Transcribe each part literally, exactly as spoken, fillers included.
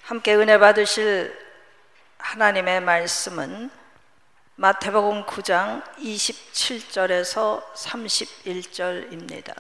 함께 은혜 받으실 하나님의 말씀은 마태복음 구 장 이십칠 절에서 삼십일 절입니다.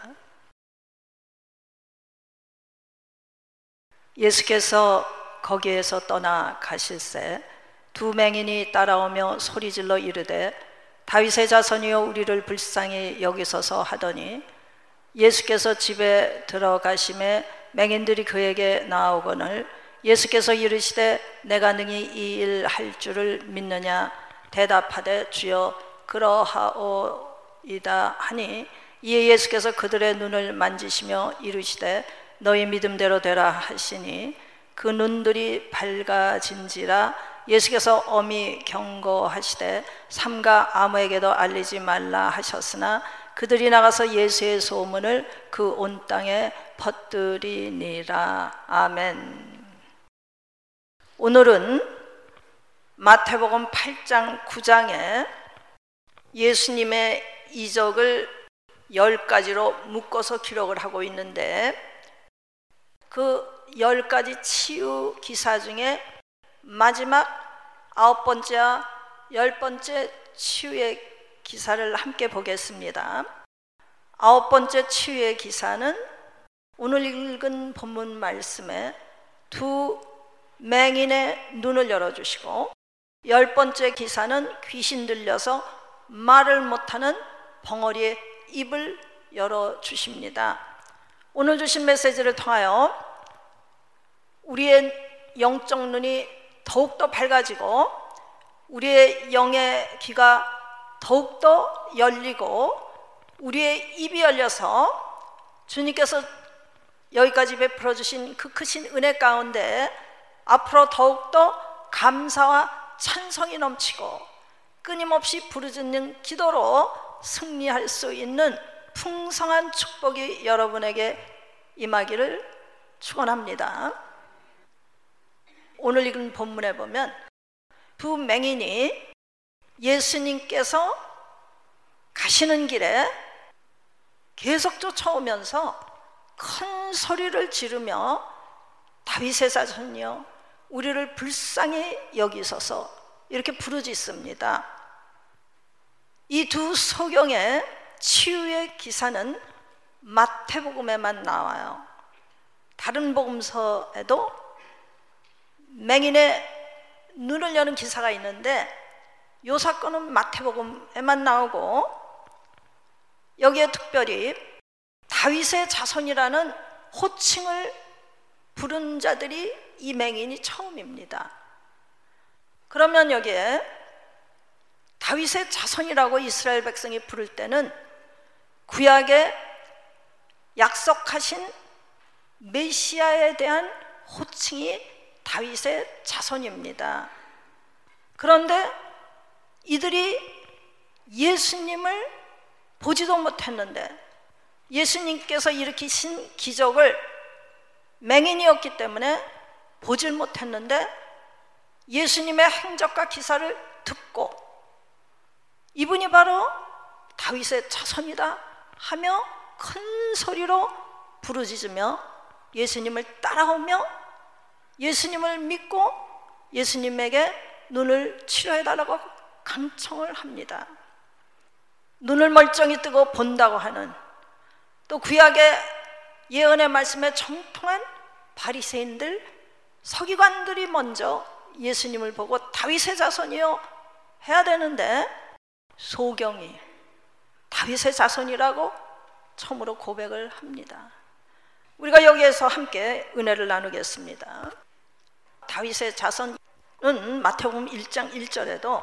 예수께서 거기에서 떠나 가실새 두 맹인이 따라오며 소리질러 이르되 다윗의 자손이여 우리를 불쌍히 여기소서 하더니 예수께서 집에 들어가심에 맹인들이 그에게 나아오거늘 예수께서 이르시되 내가 능히 이 일 할 줄을 믿느냐 대답하되 주여 그러하오이다 하니 이에 예수께서 그들의 눈을 만지시며 이르시되 너희 믿음대로 되라 하시니 그 눈들이 밝아진지라. 예수께서 엄히 경고하시되 삼가 아무에게도 알리지 말라 하셨으나 그들이 나가서 예수의 소문을 그 온 땅에 퍼뜨리니라. 아멘. 오늘은 마태복음 팔 장 구 장에 예수님의 이적을 열 가지로 묶어서 기록을 하고 있는데 그 열 가지 치유 기사 중에 마지막 아홉 번째와 열 번째 치유의 기사를 함께 보겠습니다. 아홉 번째 치유의 기사는 오늘 읽은 본문 말씀에 두 맹인의 눈을 열어주시고, 열 번째 기사는 귀신 들려서 말을 못하는 벙어리의 입을 열어주십니다. 오늘 주신 메시지를 통하여 우리의 영적 눈이 더욱더 밝아지고 우리의 영의 귀가 더욱더 열리고 우리의 입이 열려서 주님께서 여기까지 베풀어 주신 그 크신 은혜 가운데 앞으로 더욱더 감사와 찬성이 넘치고 끊임없이 부르짖는 기도로 승리할 수 있는 풍성한 축복이 여러분에게 임하기를 축원합니다. 오늘 읽은 본문에 보면 두 맹인이 예수님께서 가시는 길에 계속 쫓아오면서 큰 소리를 지르며 다윗의 자손이여 우리를 불쌍히 여기소서 이렇게 부르짖습니다. 이 두 소경의 치유의 기사는 마태복음에만 나와요. 다른 복음서에도 맹인의 눈을 여는 기사가 있는데 이 사건은 마태복음에만 나오고 여기에 특별히 다윗의 자손이라는 호칭을 부른 자들이 이 맹인이 처음입니다. 그러면 여기에 다윗의 자손이라고 이스라엘 백성이 부를 때는 구약에 약속하신 메시아에 대한 호칭이 다윗의 자손입니다. 그런데 이들이 예수님을 보지도 못했는데 예수님께서 일으키신 기적을 맹인이었기 때문에 보질 못했는데 예수님의 행적과 기사를 듣고 이분이 바로 다윗의 자손이다 하며 큰 소리로 부르짖으며 예수님을 따라오며 예수님을 믿고 예수님에게 눈을 치료해달라고 간청을 합니다. 눈을 멀쩡히 뜨고 본다고 하는, 또 구약의 예언의 말씀에 정통한 바리새인들, 서기관들이 먼저 예수님을 보고 다윗의 자손이요 해야 되는데 소경이 다윗의 자손이라고 처음으로 고백을 합니다. 우리가 여기에서 함께 은혜를 나누겠습니다. 다윗의 자손은 마태복음 일 장 일 절에도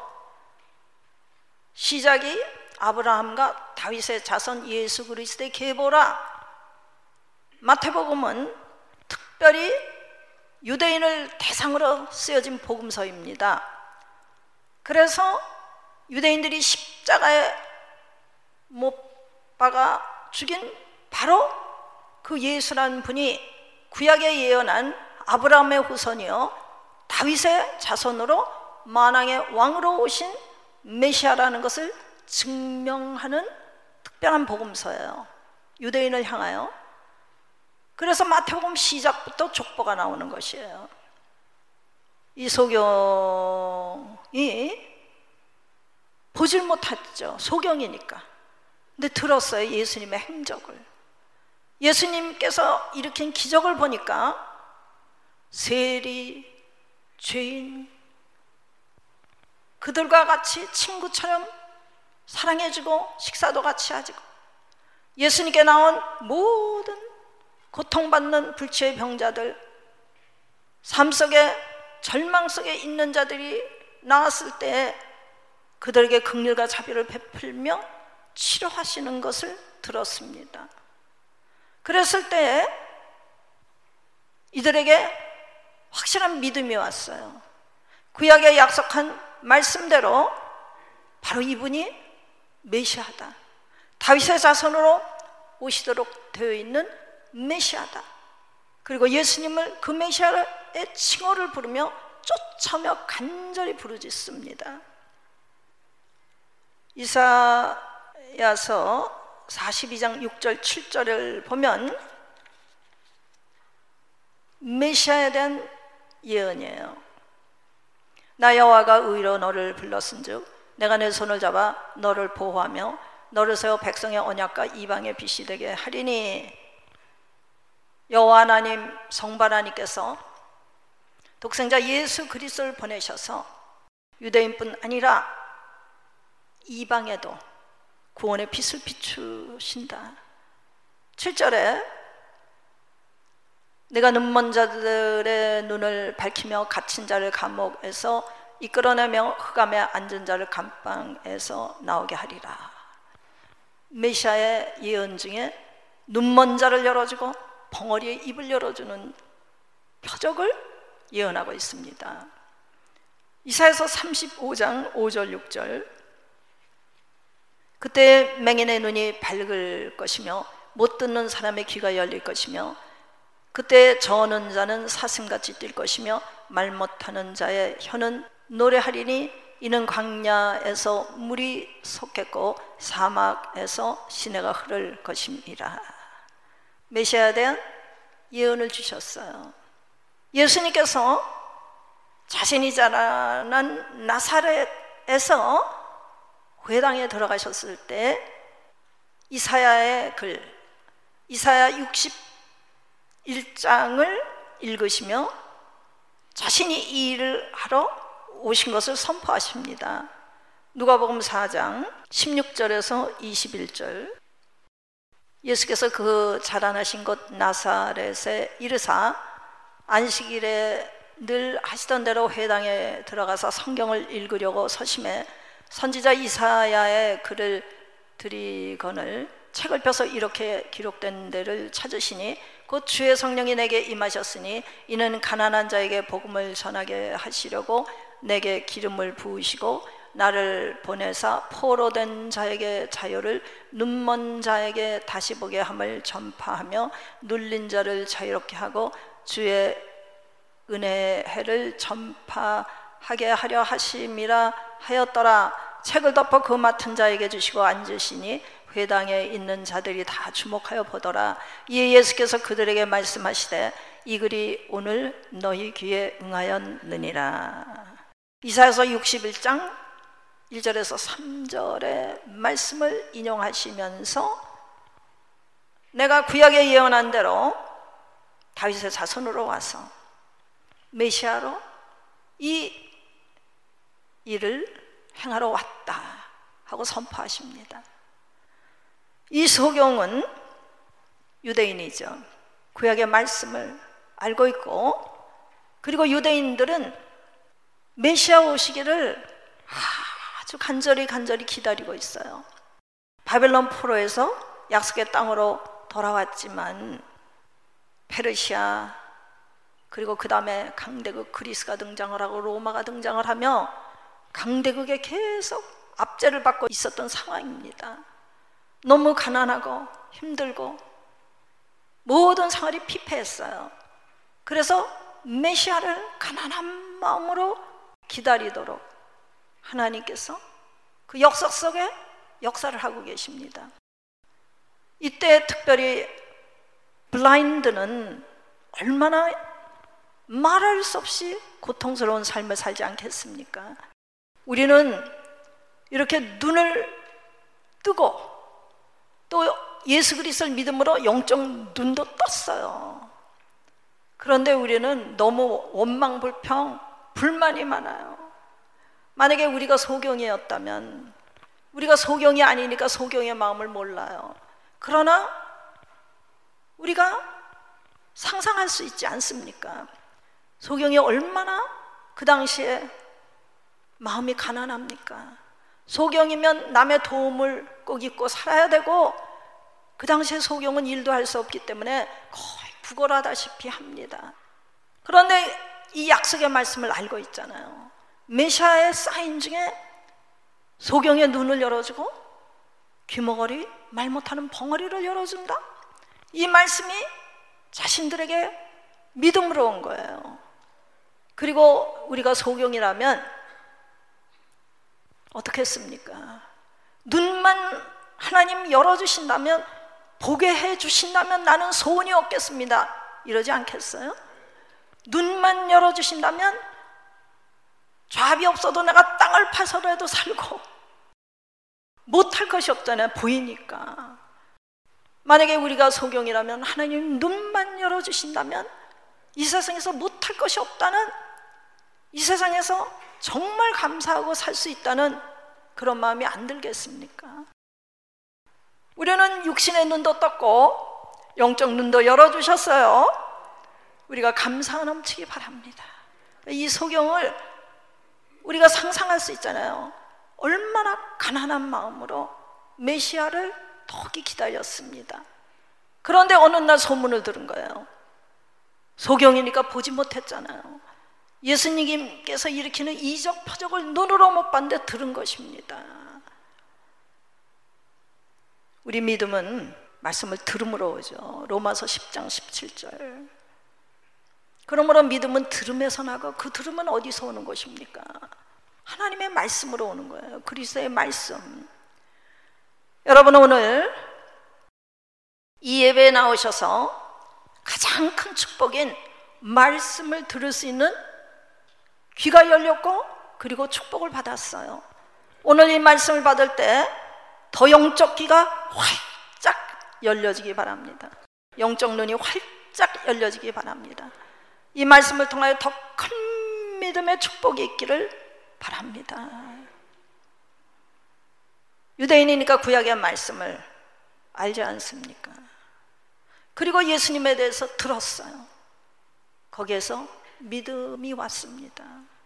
시작이 아브라함과 다윗의 자손 예수 그리스도의 계보라. 마태복음은 특별히 유대인을 대상으로 쓰여진 복음서입니다. 그래서 유대인들이 십자가에 못 박아 죽인 바로 그 예수라는 분이 구약에 예언한 아브라함의 후손이요 다윗의 자손으로 만왕의 왕으로 오신 메시아라는 것을 증명하는 특별한 복음서예요. 유대인을 향하여. 그래서 마태복음 시작부터 족보가 나오는 것이에요. 이 소경이 보질 못했죠. 소경이니까. 근데 들었어요, 예수님의 행적을. 예수님께서 일으킨 기적을 보니까 세리, 죄인, 그들과 같이 친구처럼 사랑해주고 식사도 같이 하고, 예수님께 나온 모든 고통받는 불치의 병자들, 삶 속에 절망 속에 있는 자들이 나왔을 때 그들에게 긍휼과 자비를 베풀며 치료하시는 것을 들었습니다. 그랬을 때 이들에게 확실한 믿음이 왔어요. 구약에 약속한 말씀대로 바로 이분이 메시아다, 다윗의 자손으로 오시도록 되어 있는 메시아다. 그리고 예수님을 그 메시아의 칭호를 부르며 쫓아며 간절히 부르짖습니다. 이사야서 사십이 장 육 절 칠 절을 보면 메시아에 대한 예언이에요. 나 여호와가 의로 너를 불렀은즉 내가 내 손을 잡아 너를 보호하며 너를 세워 백성의 언약과 이방의 빛이 되게 하리니. 여호와 하나님, 성부 하나님께서 독생자 예수 그리스도를 보내셔서 유대인뿐 아니라 이방에도 구원의 빛을 비추신다. 칠 절에 내가 눈먼 자들의 눈을 밝히며 갇힌 자를 감옥에서 이끌어내며 흑암에 앉은 자를 감방에서 나오게 하리라. 메시아의 예언 중에 눈먼 자를 열어주고 벙어리의 입을 열어주는 표적을 예언하고 있습니다. 이사야서 삼십오 장 오 절 육 절 그때 맹인의 눈이 밝을 것이며 못 듣는 사람의 귀가 열릴 것이며 그때 저는 자는 사슴같이 뛸 것이며 말 못하는 자의 혀는 노래하리니 이는 광야에서 물이 솟겠고 사막에서 시내가 흐를 것임이라. 메시아에 대한 예언을 주셨어요. 예수님께서 자신이 자라난 나사렛에서 회당에 들어가셨을 때 이사야의 글, 이사야 육십일 장을 읽으시며 자신이 이 일을 하러 오신 것을 선포하십니다. 누가복음 사 장 십육 절에서 이십일 절 예수께서 그 자라나신 곳 나사렛에 이르사 안식일에 늘 하시던 대로 회당에 들어가서 성경을 읽으려고 서심해 선지자 이사야의 글을 들이거늘 책을 펴서 이렇게 기록된 데를 찾으시니 곧 주의 성령이 내게 임하셨으니 이는 가난한 자에게 복음을 전하게 하시려고 내게 기름을 부으시고 나를 보내사 포로된 자에게 자유를, 눈먼 자에게 다시 보게 함을 전파하며 눌린 자를 자유롭게 하고 주의 은혜의 해를 전파하게 하려 하심이라 하였더라. 책을 덮어 그 맡은 자에게 주시고 앉으시니 회당에 있는 자들이 다 주목하여 보더라. 이에 예수께서 그들에게 말씀하시되 이 글이 오늘 너희 귀에 응하였느니라. 이사야서 육십일 장 일 절에서 삼 절의 말씀을 인용하시면서 내가 구약에 예언한 대로 다윗의 자손으로 와서 메시아로 이 일을 행하러 왔다 하고 선포하십니다. 이 소경은 유대인이죠. 구약의 말씀을 알고 있고, 그리고 유대인들은 메시아 오시기를 아주 간절히 간절히 기다리고 있어요. 바벨론 포로에서 약속의 땅으로 돌아왔지만 페르시아, 그리고 그 다음에 강대국 그리스가 등장을 하고 로마가 등장을 하며 강대국에 계속 압제를 받고 있었던 상황입니다. 너무 가난하고 힘들고 모든 생활이 피폐했어요. 그래서 메시아를 가난한 마음으로 기다리도록 하나님께서 그 역사 속에 역사를 하고 계십니다. 이때 특별히 블라인드는 얼마나 말할 수 없이 고통스러운 삶을 살지 않겠습니까? 우리는 이렇게 눈을 뜨고 또 예수 그리스도를 믿음으로 영적 눈도 떴어요. 그런데 우리는 너무 원망불평, 불만이 많아요. 만약에 우리가 소경이었다면, 우리가 소경이 아니니까 소경의 마음을 몰라요. 그러나 우리가 상상할 수 있지 않습니까? 소경이 얼마나 그 당시에 마음이 가난합니까? 소경이면 남의 도움을 꼭 잊고 살아야 되고, 그 당시에 소경은 일도 할 수 없기 때문에 거의 구걸하다시피 합니다. 그런데 이 약속의 말씀을 알고 있잖아요. 메시아의 사인 중에 소경의 눈을 열어주고 귀머거리, 말 못하는 벙어리를 열어준다. 이 말씀이 자신들에게 믿음으로 온 거예요. 그리고 우리가 소경이라면 어떻게 했습니까? 눈만 하나님 열어주신다면, 보게 해주신다면 나는 소원이 없겠습니다, 이러지 않겠어요? 눈만 열어주신다면 잡이 없어도 내가 땅을 파서라도 살고, 못할 것이 없잖아요, 보이니까. 만약에 우리가 소경이라면 하나님 눈만 열어주신다면 이 세상에서 못할 것이 없다는, 이 세상에서 정말 감사하고 살 수 있다는 그런 마음이 안 들겠습니까? 우리는 육신의 눈도 떴고 영적 눈도 열어주셨어요. 우리가 감사가 넘치기 바랍니다. 이 소경을 우리가 상상할 수 있잖아요. 얼마나 가난한 마음으로 메시아를 토기 기다렸습니다. 그런데 어느 날 소문을 들은 거예요. 소경이니까 보지 못했잖아요. 예수님께서 일으키는 이적 표적을 눈으로 못 봤는데 들은 것입니다. 우리 믿음은 말씀을 들음으로 오죠. 로마서 십 장 십칠 절. 그러므로 믿음은 들음에서 나고, 그 들음은 어디서 오는 것입니까? 하나님의 말씀으로 오는 거예요. 그리스도의 말씀. 여러분, 오늘 이 예배에 나오셔서 가장 큰 축복인 말씀을 들을 수 있는 귀가 열렸고, 그리고 축복을 받았어요. 오늘 이 말씀을 받을 때 더 영적 귀가 활짝 열려지기 바랍니다. 영적 눈이 활짝 열려지기 바랍니다. 이 말씀을 통하여 더 큰 믿음의 축복이 있기를 바랍니다. 유대인이니까 구약의 말씀을 알지 않습니까? 그리고 예수님에 대해서 들었어요. 거기에서 믿음이 왔습니다.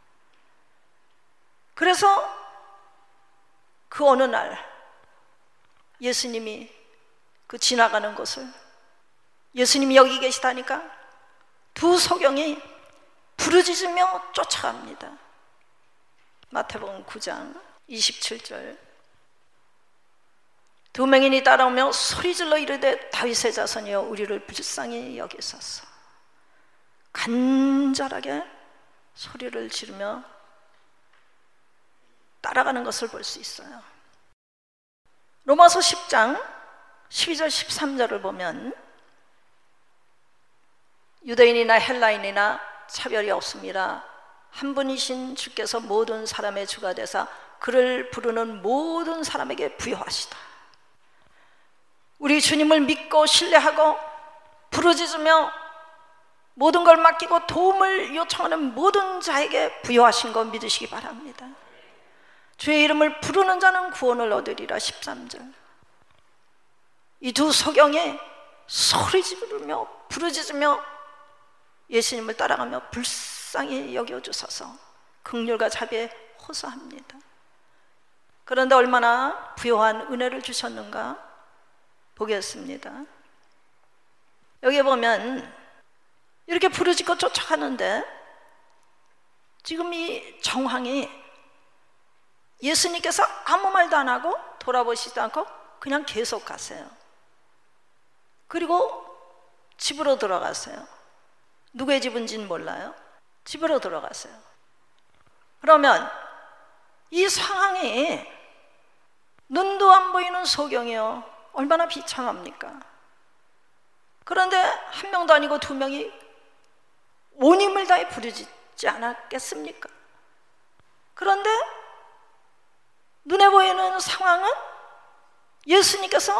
그래서 그 어느 날 예수님이 그 지나가는 곳을, 예수님이 여기 계시다니까 두 소경이 부르짖으며 쫓아갑니다. 마태복음 구 장 이십칠 절. 두 맹인이 따라오며 소리질러 이르되 다윗의 자손이여 우리를 불쌍히 여기소서. 간절하게 소리를 지르며 따라가는 것을 볼 수 있어요. 로마서 십 장 십이 절 십삼 절을 보면 유대인이나 헬라인이나 차별이 없습니다. 한 분이신 주께서 모든 사람의 주가 되사 그를 부르는 모든 사람에게 부여하시다. 우리 주님을 믿고 신뢰하고 부르짖으며 모든 걸 맡기고 도움을 요청하는 모든 자에게 부여하신 거 믿으시기 바랍니다. 주의 이름을 부르는 자는 구원을 얻으리라. 십삼 절. 이 두 소경이 소리 지르며 부르짖으며 예수님을 따라가며 불쌍히 여겨주소서, 긍휼과 자비에 호소합니다. 그런데 얼마나 부요한 은혜를 주셨는가 보겠습니다. 여기 보면 이렇게 부르짖고 쫓아가는데 지금 이 정황이 예수님께서 아무 말도 안 하고 돌아보시지도 않고 그냥 계속 가세요. 그리고 집으로 들어가세요. 누구의 집인지는 몰라요. 집으로 들어가세요. 그러면 이 상황이 눈도 안 보이는 소경이요, 얼마나 비참합니까? 그런데 한 명도 아니고 두 명이 온 힘을 다해 부르짖지 않았겠습니까? 그런데 눈에 보이는 상황은 예수님께서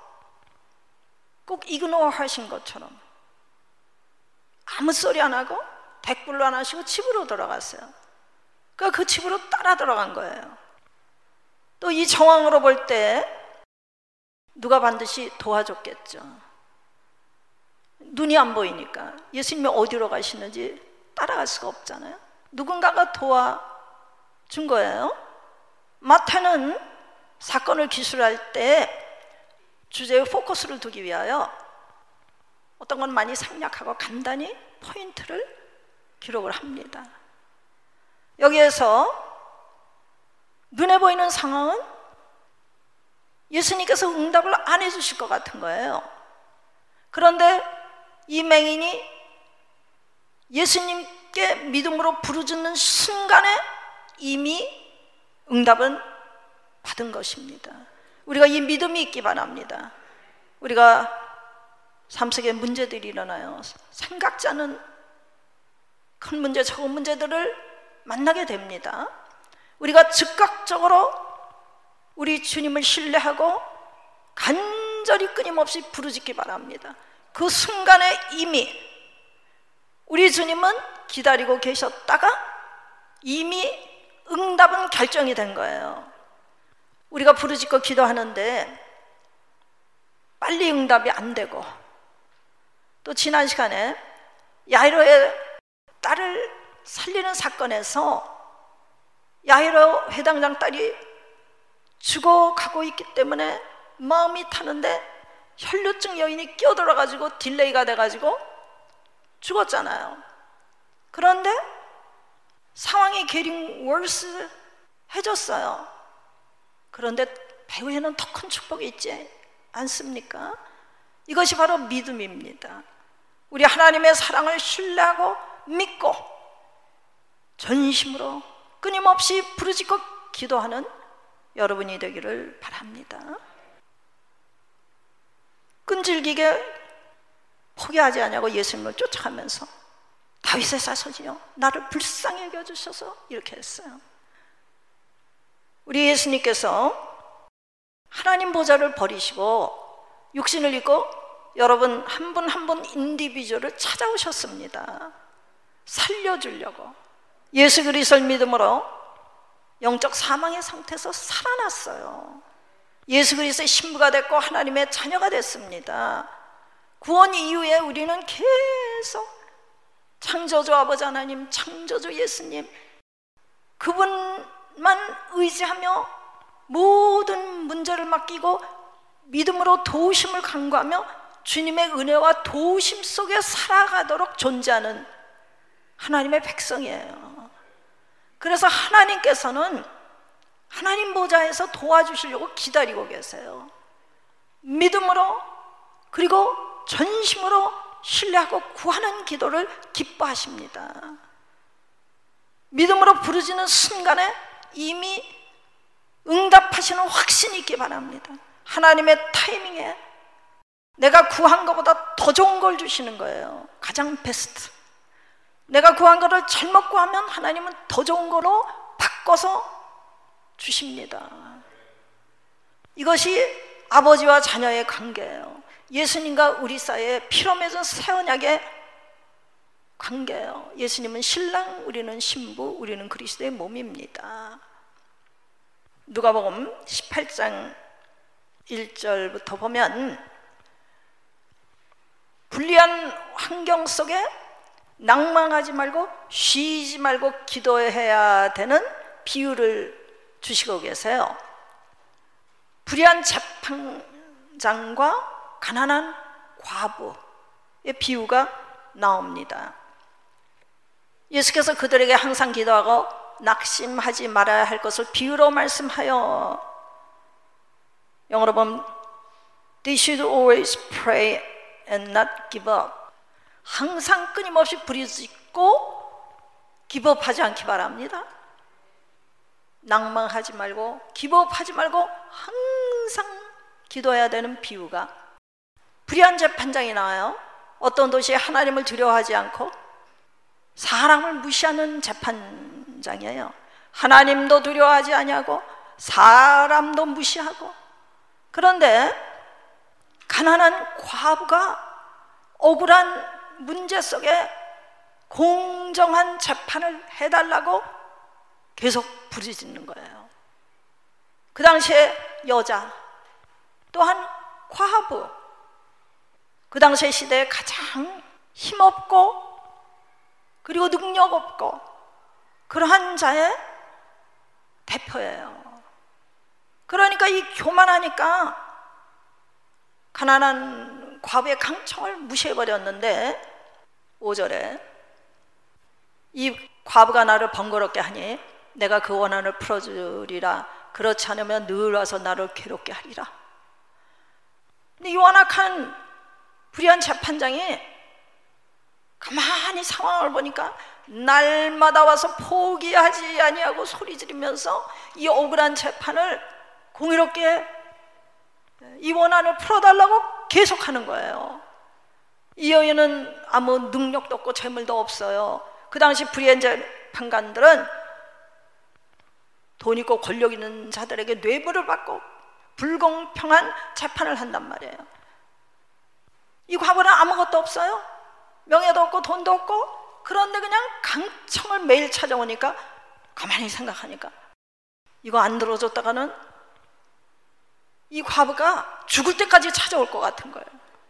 꼭 이그노어 하신 것처럼 아무 소리 안 하고 대꾸를 안 하시고 집으로 돌아갔어요. 그러니까 그 집으로 따라 들어간 거예요. 또 이 정황으로 볼 때 누가 반드시 도와줬겠죠. 눈이 안 보이니까 예수님이 어디로 가시는지 따라갈 수가 없잖아요. 누군가가 도와준 거예요. 마태는 사건을 기술할 때 주제에 포커스를 두기 위하여 어떤 건 많이 생략하고 간단히 포인트를 기록을 합니다. 여기에서 눈에 보이는 상황은 예수님께서 응답을 안 해주실 것 같은 거예요. 그런데 이 맹인이 예수님께 믿음으로 부르짖는 순간에 이미 응답은 받은 것입니다. 우리가 이 믿음이 있기 바랍니다. 우리가 삶 속에 문제들이 일어나요. 생각지 않은 큰 문제, 작은 문제들을 만나게 됩니다. 우리가 즉각적으로 우리 주님을 신뢰하고 간절히 끊임없이 부르짖기 바랍니다. 그 순간에 이미 우리 주님은 기다리고 계셨다가 이미 응답은 결정이 된 거예요. 우리가 부르짖고 기도하는데 빨리 응답이 안 되고, 또 지난 시간에 야이로의 딸을 살리는 사건에서 야이로 회당장 딸이 죽어가고 있기 때문에 마음이 타는데 혈류증 여인이 끼어들어가지고 딜레이가 돼가지고 죽었잖아요. 그런데 상황이 getting worse 해졌어요. 그런데 배후에는 더 큰 축복이 있지 않습니까? 이것이 바로 믿음입니다. 우리 하나님의 사랑을 신뢰하고 믿고 전심으로 끊임없이 부르짖고 기도하는 여러분이 되기를 바랍니다. 끈질기게 포기하지 않냐고 예수님을 쫓아가면서 다윗의 자손이여 나를 불쌍히 여겨주셔서 이렇게 했어요. 우리 예수님께서 하나님 보좌를 버리시고 육신을 입고 여러분 한 분 한 분 인디비주얼을 찾아오셨습니다. 살려주려고. 예수 그리스도를 믿음으로 영적 사망의 상태에서 살아났어요. 예수 그리스도의 신부가 됐고 하나님의 자녀가 됐습니다. 구원 이후에 우리는 계속 창조주 아버지 하나님, 창조주 예수님, 그분만 의지하며 모든 문제를 맡기고 믿음으로 도우심을 간구하며 주님의 은혜와 도우심 속에 살아가도록 존재하는 하나님의 백성이에요. 그래서 하나님께서는 하나님 보좌에서 도와주시려고 기다리고 계세요. 믿음으로 그리고 전심으로 신뢰하고 구하는 기도를 기뻐하십니다. 믿음으로 부르짖는 순간에 이미 응답하시는 확신이 있기 바랍니다. 하나님의 타이밍에 내가 구한 것보다 더 좋은 걸 주시는 거예요. 가장 베스트. 내가 구한 것을 잘못 구하면 하나님은 더 좋은 거로 바꿔서 주십니다. 이것이 아버지와 자녀의 관계예요. 예수님과 우리 사이에 피로 맺은 새 언약의 관계예요. 예수님은 신랑, 우리는 신부, 우리는 그리스도의 몸입니다. 누가복음 십팔 장 일 절부터 보면 불리한 환경 속에 낭망하지 말고 쉬지 말고 기도해야 되는 비유를 주시고 계세요. 불의한 재판장과 가난한 과부의 비유가 나옵니다. 예수께서 그들에게 항상 기도하고 낙심하지 말아야 할 것을 비유로 말씀하여, 영어로 보면 They should always pray and not give up. 항상 끊임없이 부르짖고 기법하지 않기 바랍니다. 낭망하지 말고 기법하지 말고 항상 기도해야 되는 비유가, 불의한 재판장이 나와요. 어떤 도시에 하나님을 두려워하지 않고 사람을 무시하는 재판장이에요. 하나님도 두려워하지 아니하고 사람도 무시하고. 그런데 가난한 과부가 억울한 문제 속에 공정한 재판을 해달라고 계속 부르짖는 거예요. 그 당시에 여자, 또한 과부, 그 당시의 시대에 가장 힘없고 그리고 능력 없고 그러한 자의 대표예요. 그러니까 이 교만하니까 가난한 과부의 강청을 무시해버렸는데 오 절에 이 과부가 나를 번거롭게 하니 내가 그 원한을 풀어주리라. 그렇지 않으면 늘 와서 나를 괴롭게 하리라. 근데 이 완악한 불의한 재판장이 가만히 상황을 보니까 날마다 와서 포기하지 아니하고 소리 지르면서 이 억울한 재판을 공의롭게 이 원한을 풀어달라고 계속하는 거예요. 이 여인은 아무 능력도 없고 재물도 없어요. 그 당시 불의한 재판관들은 돈 있고 권력 있는 자들에게 뇌물을 받고 불공평한 재판을 한단 말이에요. 이 과부는 아무것도 없어요. 명예도 없고 돈도 없고. 그런데 그냥 강청을 매일 찾아오니까 가만히 생각하니까 이거 안 들어줬다가는 이 과부가 죽을 때까지 찾아올 것 같은 거예요.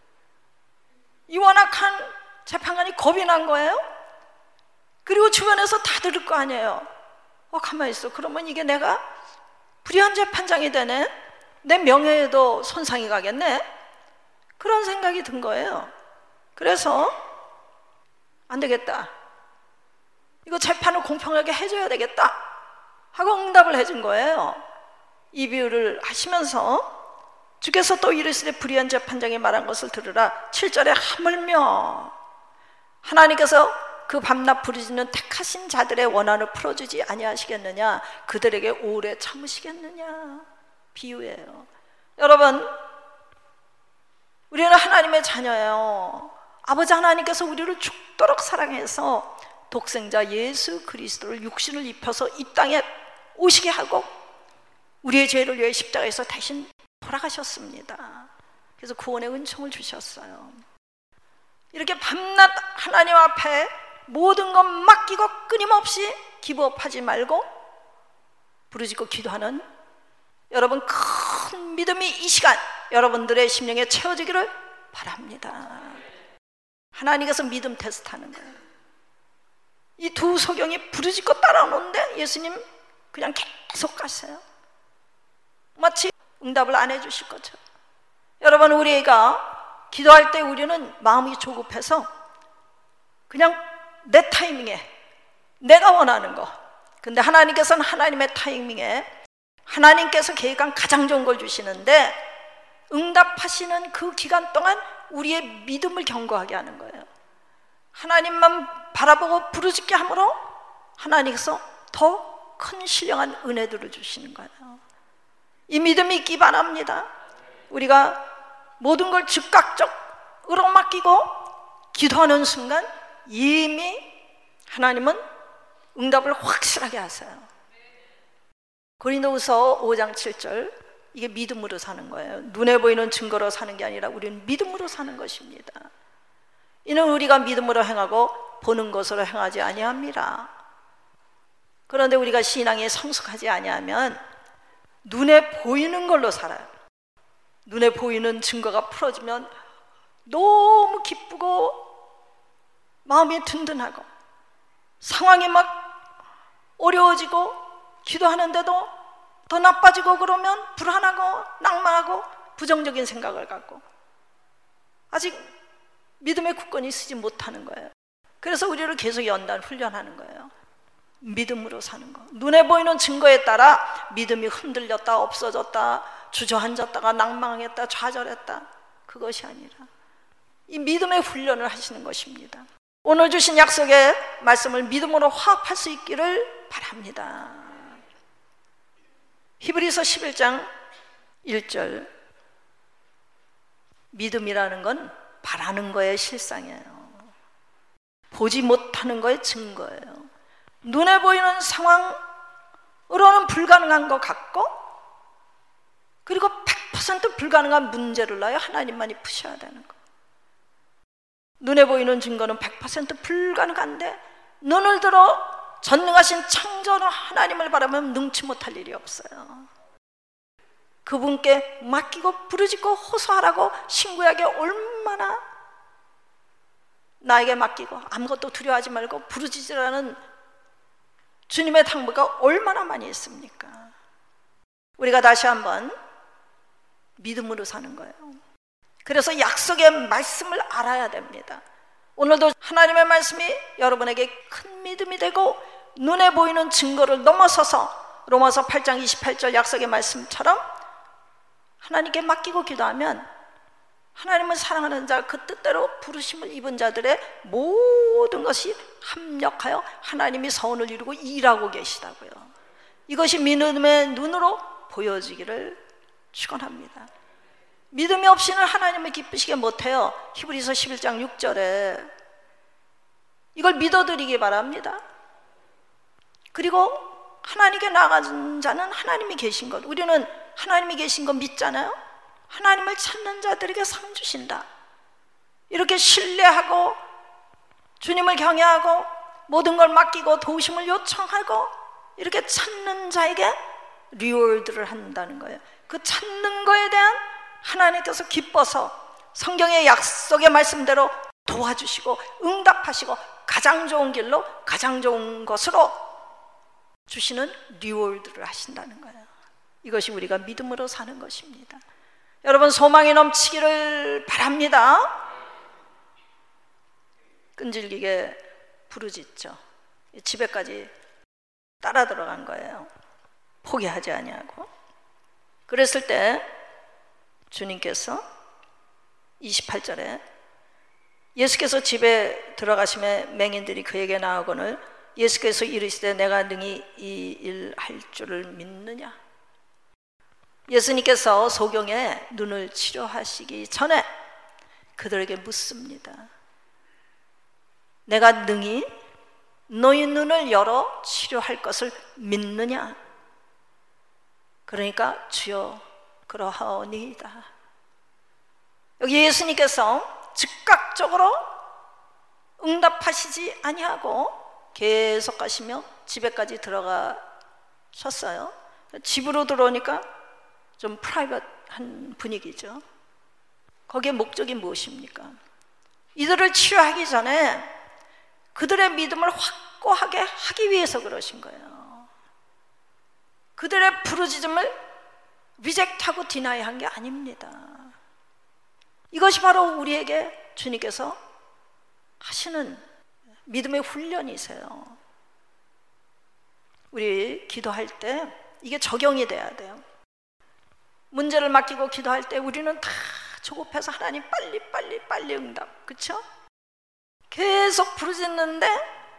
이 완악한 재판관이 겁이 난 거예요. 그리고 주변에서 다 들을 거 아니에요. 어, 가만히 있어. 그러면 이게 내가 불의한 재판장이 되네. 내 명예에도 손상이 가겠네. 그런 생각이 든 거예요. 그래서 안 되겠다. 이거 재판을 공평하게 해줘야 되겠다 하고 응답을 해준 거예요. 이 비유를 하시면서 주께서 또 이르시되 불의한 재판장이 말한 것을 들으라. 칠 절에 하물며 하나님께서 그 밤낮 부르짖는 택하신 자들의 원한을 풀어주지 아니하시겠느냐. 그들에게 오래 참으시겠느냐. 비유예요. 여러분, 우리는 하나님의 자녀예요. 아버지 하나님께서 우리를 죽도록 사랑해서 독생자 예수 그리스도를 육신을 입혀서 이 땅에 오시게 하고 우리의 죄를 위해 십자가에서 대신 돌아가셨습니다. 그래서 구원의 은총을 주셨어요. 이렇게 밤낮 하나님 앞에 모든 것 맡기고 끊임없이 기부업하지 말고 부르짖고 기도하는 여러분 큰 믿음이 이 시간 여러분들의 심령에 채워지기를 바랍니다. 하나님께서 믿음 테스트하는 거예요. 이 두 소경이 부르짖고 따라오는데 예수님 그냥 계속 가세요. 마치 응답을 안 해주실 것처럼. 여러분, 우리가 기도할 때 우리는 마음이 조급해서 그냥 내 타이밍에 내가 원하는 거. 근데 하나님께서는 하나님의 타이밍에 하나님께서 계획한 가장 좋은 걸 주시는데 응답하시는 그 기간 동안 우리의 믿음을 견고하게 하는 거예요. 하나님만 바라보고 부르짖게 함으로 하나님께서 더 큰 신령한 은혜들을 주시는 거예요. 이 믿음이 있기 바랍니다. 우리가 모든 걸 즉각적으로 맡기고 기도하는 순간 이미 하나님은 응답을 확실하게 하세요. 고린도후서 오 장 칠 절, 이게 믿음으로 사는 거예요. 눈에 보이는 증거로 사는 게 아니라 우리는 믿음으로 사는 것입니다. 이는 우리가 믿음으로 행하고 보는 것으로 행하지 아니함이라. 그런데 우리가 신앙이 성숙하지 아니하면 눈에 보이는 걸로 살아요. 눈에 보이는 증거가 풀어지면 너무 기쁘고 마음이 든든하고 상황이 막 어려워지고 기도하는데도 더 나빠지고 그러면 불안하고 낭만하고 부정적인 생각을 갖고 아직 믿음의 굳건히 쓰지 못하는 거예요. 그래서 우리를 계속 연단 훈련하는 거예요. 믿음으로 사는 거. 눈에 보이는 증거에 따라 믿음이 흔들렸다 없어졌다 주저앉았다가 낭망했다 좌절했다, 그것이 아니라 이 믿음의 훈련을 하시는 것입니다. 오늘 주신 약속의 말씀을 믿음으로 화합할 수 있기를 바랍니다. 히브리서 십일 장 일 절, 믿음이라는 건 바라는 거의 실상이에요. 보지 못하는 거의 증거예요. 눈에 보이는 상황으로는 불가능한 것 같고, 그리고 백 퍼센트 불가능한 문제를 놔요. 하나님만이 푸셔야 되는 거. 눈에 보이는 증거는 백 퍼센트 불가능한데 눈을 들어 전능하신 창조는 하나님을 바라보면 능치 못할 일이 없어요. 그분께 맡기고 부르짖고 호소하라고 신구약에 얼마나 나에게 맡기고 아무것도 두려워하지 말고 부르짖으라는 주님의 당부가 얼마나 많이 있습니까? 우리가 다시 한번 믿음으로 사는 거예요. 그래서 약속의 말씀을 알아야 됩니다. 오늘도 하나님의 말씀이 여러분에게 큰 믿음이 되고 눈에 보이는 증거를 넘어서서 로마서 팔 장 이십팔 절 약속의 말씀처럼 하나님께 맡기고 기도하면 하나님을 사랑하는 자, 그 뜻대로 부르심을 입은 자들의 모든 것이 합력하여 하나님이 선을 이루고 일하고 계시다고요. 이것이 믿음의 눈으로 보여지기를 축원합니다. 믿음이 없이는 하나님을 기쁘시게 못해요. 히브리서 십일 장 육 절에 이걸 믿어드리기 바랍니다. 그리고 하나님께 나아간 자는 하나님이 계신 것, 우리는 하나님이 계신 것 믿잖아요. 하나님을 찾는 자들에게 상 주신다. 이렇게 신뢰하고 주님을 경외하고 모든 걸 맡기고 도우심을 요청하고 이렇게 찾는 자에게 리워드를 한다는 거예요. 그 찾는 거에 대한 하나님께서 기뻐서 성경의 약속의 말씀대로 도와주시고 응답하시고 가장 좋은 길로 가장 좋은 것으로 주시는 리워드를 하신다는 거예요. 이것이 우리가 믿음으로 사는 것입니다. 여러분, 소망이 넘치기를 바랍니다. 끈질기게 부르짖죠. 집에까지 따라 들어간 거예요. 포기하지 아니하고. 그랬을 때 주님께서 이십팔 절에 예수께서 집에 들어가심에 맹인들이 그에게 나아오거늘 예수께서 이르시되 내가 능히 이 일 할 줄을 믿느냐. 예수님께서 소경의 눈을 치료하시기 전에 그들에게 묻습니다. 내가 능히 너희 눈을 열어 치료할 것을 믿느냐. 그러니까 주여 그러하오니이다. 여기 예수님께서 즉각적으로 응답하시지 아니하고 계속 가시며 집에까지 들어가셨어요. 집으로 들어오니까 좀 프라이빗한 분위기죠. 거기에 목적이 무엇입니까? 이들을 치료하기 전에 그들의 믿음을 확고하게 하기 위해서 그러신 거예요. 그들의 부르짖음을 리젝트하고 디나이한 게 아닙니다. 이것이 바로 우리에게 주님께서 하시는 믿음의 훈련이세요. 우리 기도할 때 이게 적용이 돼야 돼요. 문제를 맡기고 기도할 때 우리는 다 조급해서 하나님 빨리 빨리 빨리 응답, 그렇죠? 계속 부르짖는데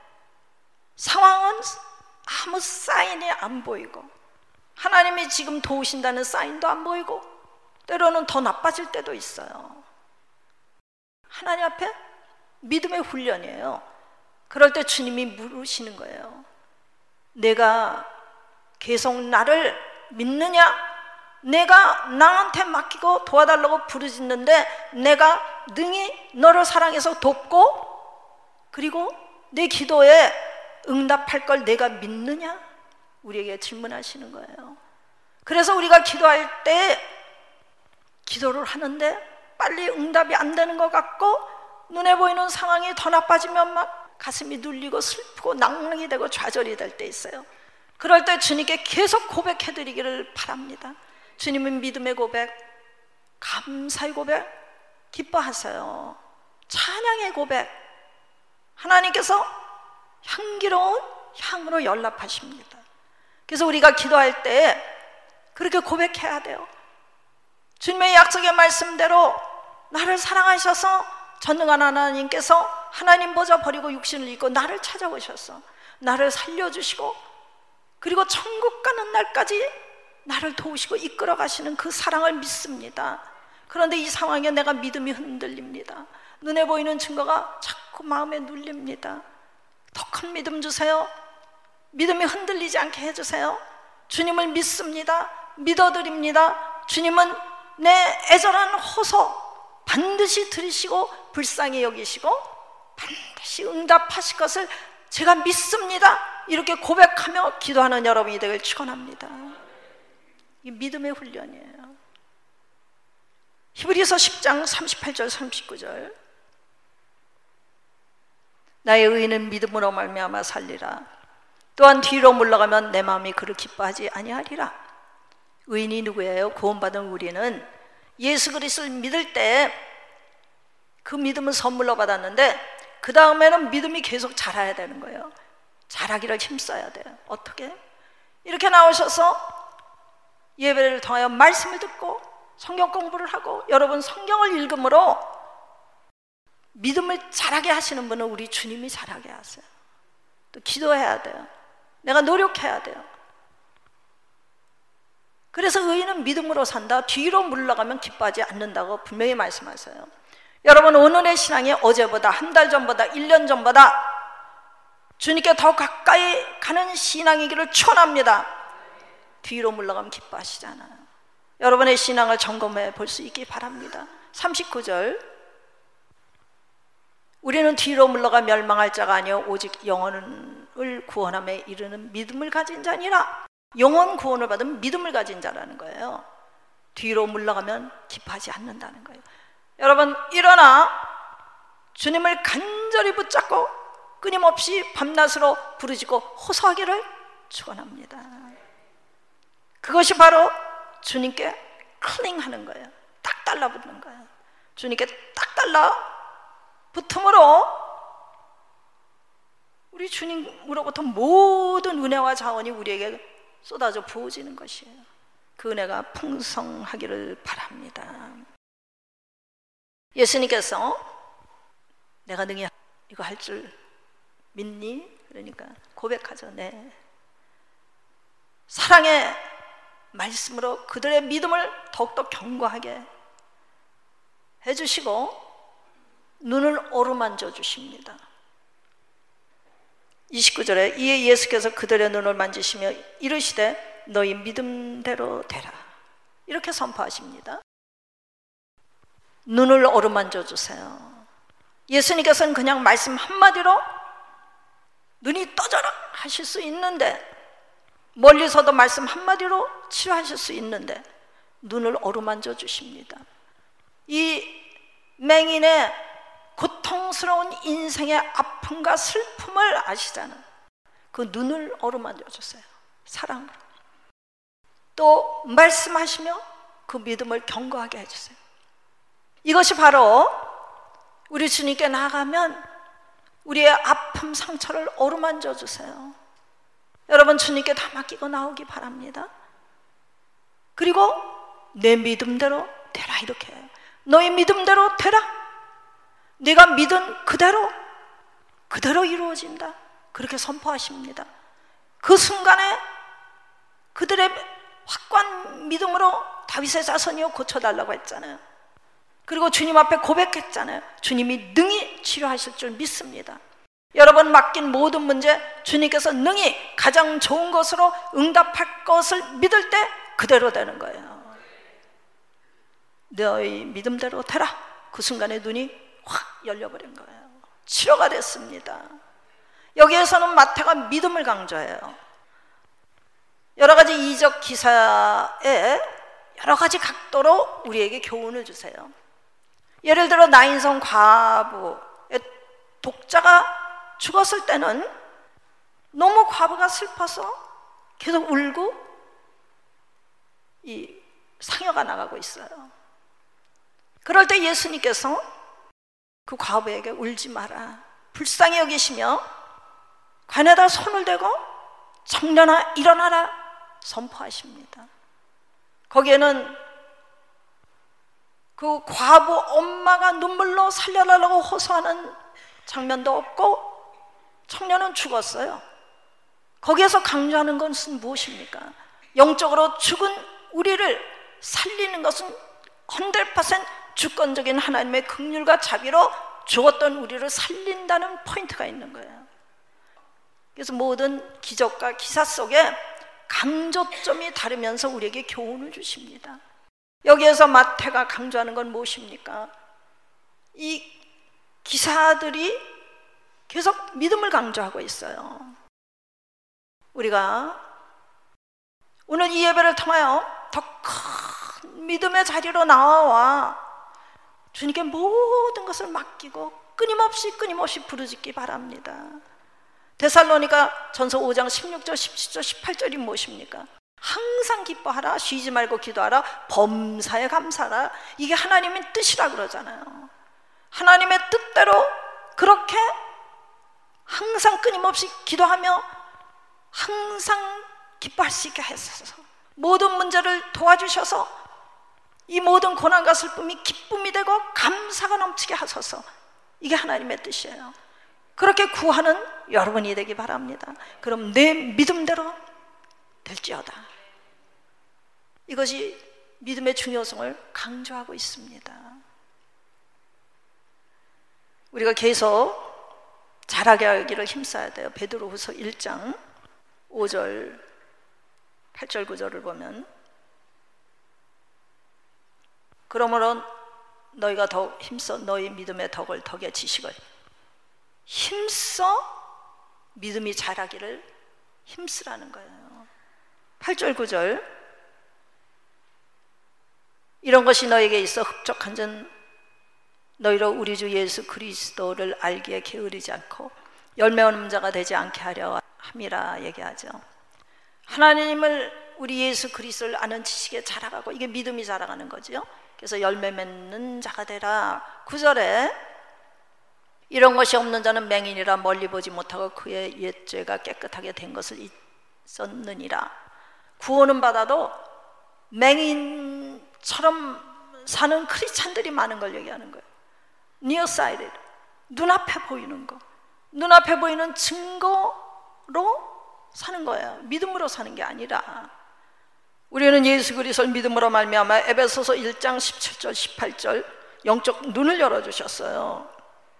상황은 아무 사인이 안 보이고 하나님이 지금 도우신다는 사인도 안 보이고 때로는 더 나빠질 때도 있어요. 하나님 앞에 믿음의 훈련이에요. 그럴 때 주님이 물으시는 거예요. 내가 계속 나를 믿느냐? 내가 나한테 맡기고 도와달라고 부르짖는데 내가 능히 너를 사랑해서 돕고 그리고 내 기도에 응답할 걸 내가 믿느냐? 우리에게 질문하시는 거예요. 그래서 우리가 기도할 때 기도를 하는데 빨리 응답이 안 되는 것 같고 눈에 보이는 상황이 더 나빠지면 막 가슴이 눌리고 슬프고 낭낭이 되고 좌절이 될 때 있어요. 그럴 때 주님께 계속 고백해드리기를 바랍니다. 주님은 믿음의 고백, 감사의 고백, 기뻐하세요. 찬양의 고백, 하나님께서 향기로운 향으로 연락하십니다. 그래서 우리가 기도할 때 그렇게 고백해야 돼요. 주님의 약속의 말씀대로 나를 사랑하셔서 전능한 하나님께서 하나님 보좌 버리고 육신을 입고 나를 찾아오셔서 나를 살려주시고 그리고 천국 가는 날까지 나를 도우시고 이끌어 가시는 그 사랑을 믿습니다. 그런데 이 상황에 내가 믿음이 흔들립니다. 눈에 보이는 증거가 자꾸 자꾸 마음에 눌립니다. 더 큰 믿음 주세요. 믿음이 흔들리지 않게 해주세요. 주님을 믿습니다. 믿어드립니다. 주님은 내 애절한 호소 반드시 들으시고 불쌍히 여기시고 반드시 응답하실 것을 제가 믿습니다. 이렇게 고백하며 기도하는 여러분이 되길 축원합니다. 이 믿음의 훈련이에요. 히브리서 십 장 삼십팔 절 삼십구 절 나의 의인은 믿음으로 말미암아 살리라. 또한 뒤로 물러가면 내 마음이 그를 기뻐하지 아니하리라. 의인이 누구예요? 구원받은 우리는 예수 그리스도를 믿을 때 그 믿음은 선물로 받았는데 그 다음에는 믿음이 계속 자라야 되는 거예요. 자라기를 힘써야 돼요. 어떻게? 이렇게 나오셔서 예배를 통하여 말씀을 듣고 성경 공부를 하고 여러분 성경을 읽음으로 믿음을 자라게 하시는 분은 우리 주님이 자라게 하세요. 또 기도해야 돼요. 내가 노력해야 돼요. 그래서 의인은 믿음으로 산다. 뒤로 물러가면 기뻐하지 않는다고 분명히 말씀하세요. 여러분 오늘의 신앙이 어제보다 한 달 전보다 일 년 전보다 주님께 더 가까이 가는 신앙이기를 축원합니다. 뒤로 물러가면 기뻐하시잖아요. 여러분의 신앙을 점검해 볼 수 있기 바랍니다. 삼십구 절 우리는 뒤로 물러가 멸망할 자가 아니요 오직 영혼을 구원함에 이르는 믿음을 가진 자니라. 영혼 구원을 받은 믿음을 가진 자라는 거예요. 뒤로 물러가면 기뻐하지 않는다는 거예요. 여러분 일어나 주님을 간절히 붙잡고 끊임없이 밤낮으로 부르짖고 호소하기를 축원합니다. 그것이 바로 주님께 클링하는 거예요. 딱 달라붙는 거예요. 주님께 딱 달라붙음으로 우리 주님으로부터 모든 은혜와 자원이 우리에게 쏟아져 부어지는 것이에요. 그 은혜가 풍성하기를 바랍니다. 예수님께서 내가 능히 이거 할 줄 믿니? 그러니까 고백하죠. 네. 사랑의 말씀으로 그들의 믿음을 더욱더 견고하게 해주시고 눈을 어루만져 주십니다. 이십구 절에 이에 예수께서 그들의 눈을 만지시며 이르시되 너희 믿음대로 되라. 이렇게 선포하십니다. 눈을 어루만져 주세요. 예수님께서는 그냥 말씀 한마디로 눈이 떠져라 하실 수 있는데 멀리서도 말씀 한마디로 치료하실 수 있는데 눈을 어루만져 주십니다. 이 맹인의 고통스러운 인생의 아픔과 슬픔을 아시잖아요. 그 눈을 어루만져 주세요. 사랑. 또 말씀하시며 그 믿음을 견고하게 해주세요. 이것이 바로 우리 주님께 나아가면 우리의 아픔 상처를 어루만져 주세요. 여러분 주님께 다 맡기고 나오기 바랍니다. 그리고 내 믿음대로 되라 이렇게 해요. 너의 믿음대로 되라. 네가 믿은 그대로 그대로 이루어진다. 그렇게 선포하십니다. 그 순간에 그들의 확고한 믿음으로 다윗의 자손이여 고쳐달라고 했잖아요. 그리고 주님 앞에 고백했잖아요. 주님이 능히 치료하실 줄 믿습니다. 여러분 맡긴 모든 문제 주님께서 능히 가장 좋은 것으로 응답할 것을 믿을 때 그대로 되는 거예요. 너희 믿음대로 되라. 그 순간에 눈이 확 열려버린 거예요. 치료가 됐습니다. 여기에서는 마태가 믿음을 강조해요. 여러 가지 이적 기사에 여러 가지 각도로 우리에게 교훈을 주세요. 예를 들어 나인성 과부의 독자가 죽었을 때는 너무 과부가 슬퍼서 계속 울고 이 상여가 나가고 있어요. 그럴 때 예수님께서 그 과부에게 울지 마라, 불쌍히 여기시며 관에다 손을 대고 청년아 일어나라 선포하십니다. 거기에는 그 과부 엄마가 눈물로 살려달라고 호소하는 장면도 없고 청년은 죽었어요. 거기에서 강조하는 것은 무엇입니까? 영적으로 죽은 우리를 살리는 것은 백 퍼센트 주권적인 하나님의 긍휼과 자비로 죽었던 우리를 살린다는 포인트가 있는 거예요. 그래서 모든 기적과 기사 속에 강조점이 다르면서 우리에게 교훈을 주십니다. 여기에서 마태가 강조하는 건 무엇입니까? 이 기사들이 계속 믿음을 강조하고 있어요. 우리가 오늘 이 예배를 통하여 더 큰 믿음의 자리로 나와 주님께 모든 것을 맡기고 끊임없이 끊임없이 부르짖기 바랍니다. 데살로니가 전서 오 장 십육 절 십칠 절 십팔 절이 무엇입니까? 항상 기뻐하라, 쉬지 말고 기도하라, 범사에 감사하라. 이게 하나님의 뜻이라 그러잖아요. 하나님의 뜻대로 그렇게 항상 끊임없이 기도하며 항상 기뻐할 수 있게 하소서. 모든 문제를 도와주셔서 이 모든 고난과 슬픔이 기쁨이 되고 감사가 넘치게 하소서. 이게 하나님의 뜻이에요. 그렇게 구하는 여러분이 되기 바랍니다. 그럼 내 믿음대로 될지어다. 이것이 믿음의 중요성을 강조하고 있습니다. 우리가 계속 잘하게 하기를 힘써야 돼요. 베드로후서 일 장 오 절 팔 절 구 절을 보면, 그러므로 너희가 더욱 힘써 너희 믿음의 덕을 덕의 지식을 힘써 믿음이 자라기를 힘쓰라는 거예요. 팔 절 구 절, 이런 것이 너에게 있어 흡족한 전 너희로 우리 주 예수 그리스도를 알기에 게으르지 않고 열매 없는 자가 되지 않게 하려 함이라 얘기하죠. 하나님을, 우리 예수 그리스도를 아는 지식에 자라가고, 이게 믿음이 자라가는 거죠. 그래서 열매 맺는 자가 되라. 구 절에 이런 것이 없는 자는 맹인이라 멀리 보지 못하고 그의 옛죄가 깨끗하게 된 것을 있었느니라. 구원은 받아도 맹인처럼 사는 크리스찬들이 많은 걸 얘기하는 거예요. 니어사이드, 눈앞에 보이는 거, 눈앞에 보이는 증거로 사는 거예요. 믿음으로 사는 게 아니라, 우리는 예수 그리스도를 믿음으로 말미암아 에베소서 일 장 십칠 절 십팔 절 영적 눈을 열어주셨어요.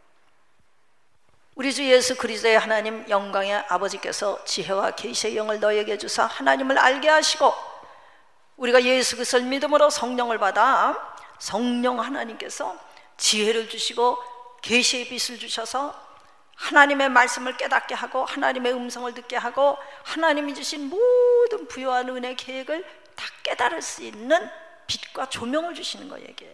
우리 주 예수 그리스도의 하나님 영광의 아버지께서 지혜와 계시의 영을 너에게 주사 하나님을 알게 하시고, 우리가 예수 그리스도를 믿음으로 성령을 받아 성령 하나님께서 지혜를 주시고 계시의 빛을 주셔서 하나님의 말씀을 깨닫게 하고 하나님의 음성을 듣게 하고 하나님이 주신 모든 부요한 은혜 계획을 다 깨달을 수 있는 빛과 조명을 주시는 거 얘기해요.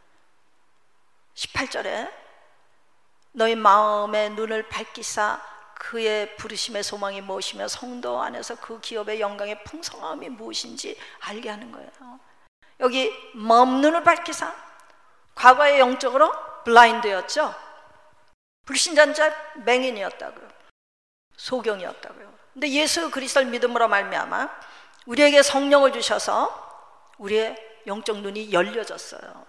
십팔 절에 너희 마음의 눈을 밝히사 그의 부르심의 소망이 무엇이며 성도 안에서 그 기업의 영광의 풍성함이 무엇인지 알게 하는 거예요. 여기 마음 눈을 밝히사, 과거에 영적으로 블라인드였죠. 불신자자 맹인이었다고요. 소경이었다고요. 근데 예수 그리스도를 믿음으로 말미암아 우리에게 성령을 주셔서 우리의 영적 눈이 열려졌어요.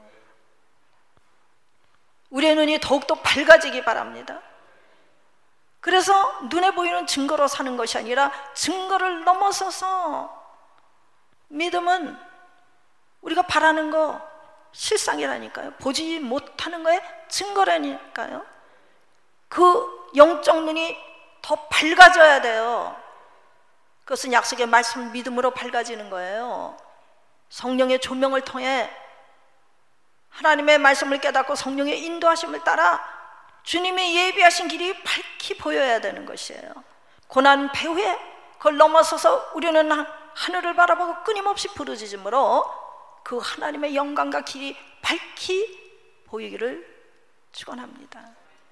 우리의 눈이 더욱더 밝아지기 바랍니다. 그래서 눈에 보이는 증거로 사는 것이 아니라 증거를 넘어서서, 믿음은 우리가 바라는 거 실상이라니까요. 보지 못하는 거에 증거라니까요. 그 영적 눈이 더 밝아져야 돼요. 그것은 약속의 말씀 믿음으로 밝아지는 거예요. 성령의 조명을 통해 하나님의 말씀을 깨닫고 성령의 인도하심을 따라 주님의 예비하신 길이 밝히 보여야 되는 것이에요. 고난 배후에 그걸 넘어서서 우리는 하늘을 바라보고 끊임없이 부르짖음으로 그 하나님의 영광과 길이 밝히 보이기를 축원합니다.